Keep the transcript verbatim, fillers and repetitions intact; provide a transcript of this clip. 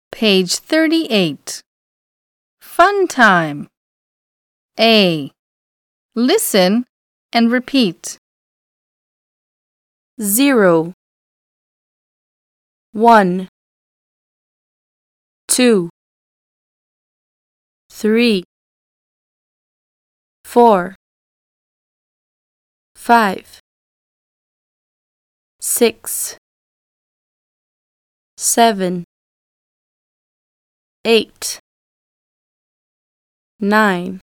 Page thirty-eight. Fun time. A. Listen and repeat. Zero, one, two, three, four, five, six, seven, eight, nine,